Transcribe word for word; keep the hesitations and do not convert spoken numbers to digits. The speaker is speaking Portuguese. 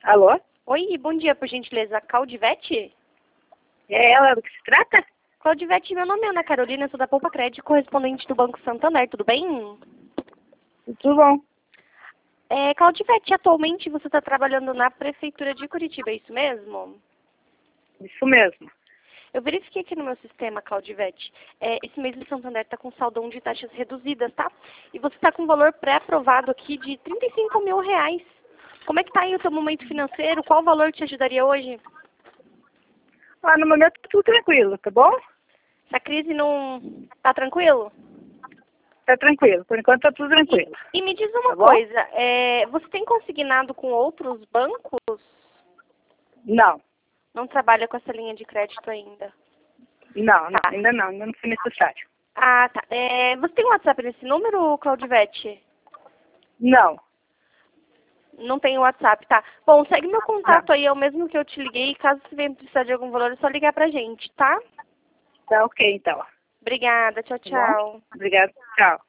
Alô? Oi, bom dia, por gentileza. Claudivete? É ela do que se trata? Claudivete, meu nome é Ana Carolina, sou da Poupa Crédito, correspondente do Banco Santander, tudo bem? Tudo bom. É, Claudivete, atualmente você está trabalhando na Prefeitura de Curitiba, é isso mesmo? Isso mesmo. Eu verifiquei aqui no meu sistema, Claudivete, é, esse mês o Santander está com saldão de taxas reduzidas, tá? E você está com um valor pré-aprovado aqui de trinta e cinco mil reais. Como é que está aí o seu momento financeiro? Qual valor te ajudaria hoje? Ah, no momento tá tudo tranquilo, tá bom? Essa crise não tá tranquilo? Tá tranquilo. Por enquanto tá tudo tranquilo. E, e me diz uma Tá bom? coisa, é, você tem consignado com outros bancos? Não. Não trabalha com essa linha de crédito ainda? Não, não, Tá. ainda não, ainda não foi necessário. Ah, tá. É, você tem um WhatsApp nesse número, Claudivete? Não. Não tem WhatsApp, tá. Bom, segue meu contato Não. aí, é o mesmo que eu te liguei. Caso você venha precisar de algum valor, é só ligar pra gente, tá? Tá ok, então. Obrigada, tchau, Tá bom? tchau. Obrigada. Tchau.